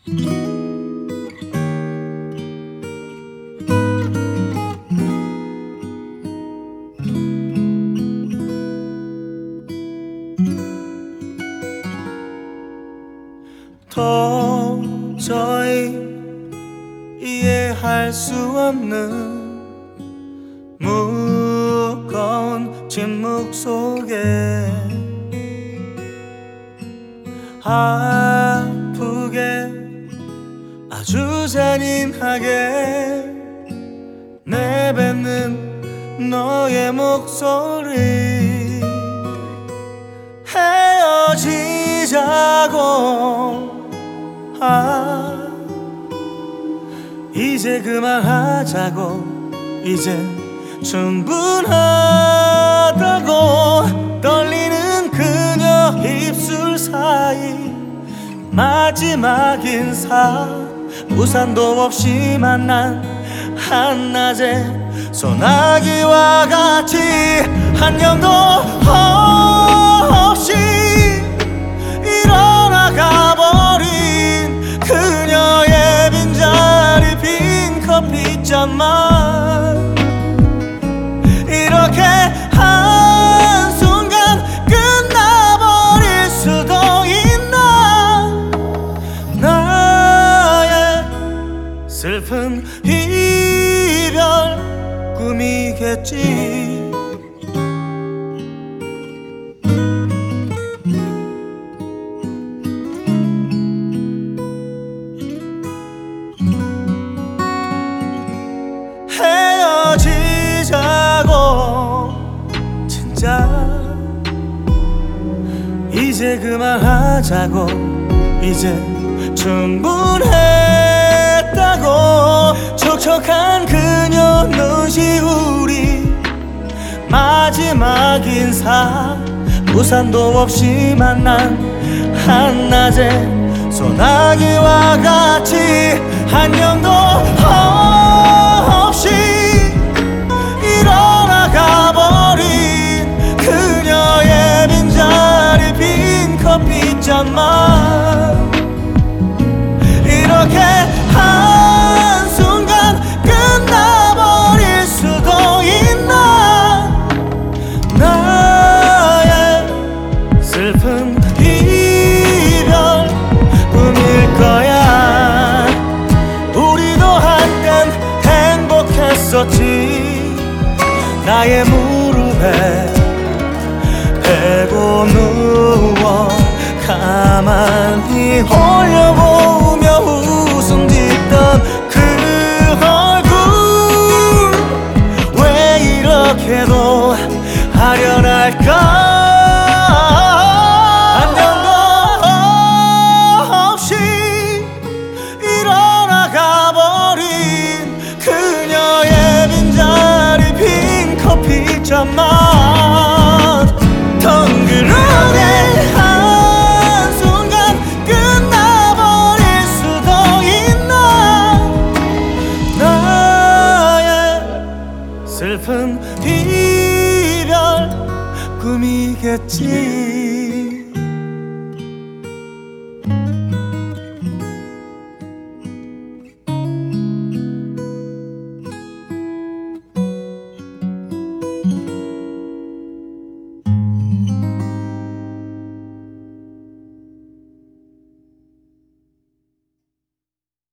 도저히 이해할 수 없는 무거운 침묵 속에 아프게 아주 잔인하게 내뱉는 너의 목소리 헤어지자고 이제 그만하자고 이젠 충분하다고 떨리는 그녀 입술 사이 마지막 인사 우산도 없이 만난 한낮에 소나기와 같이 안녕도 없이 일어나 가버린 그녀의 빈자리 빈 커피잔만 이렇게 한순간 끝나버릴 수도 있나 나의 슬픈 이별 꿈이겠지 헤어지자고 진짜 이제 그만하자고 이제 충분했다고 촉촉한 그녀 눈시울이 마지막 인사 우산도 없이 만난 한낮에 소나기와 같이 안녕도 없이 일어나 가버린 그녀의 빈자리 빈 커피잔만 이렇게 한순간 끝나버릴 수도 있나 나의 슬픈 이별 꿈일 거야 우리도 한땐 행복했었지 나의 무릎에 베고 누워 가만히 홀려보며 웃음 짓던 그 얼굴 왜 이렇게도 아련할까 안녕도 없이 일어나 가버린 그녀의 빈자리 빈 커피잔만 덩그러니 한순간 끝나버릴 수도 있나 나의 슬픈 이별 꿈이겠지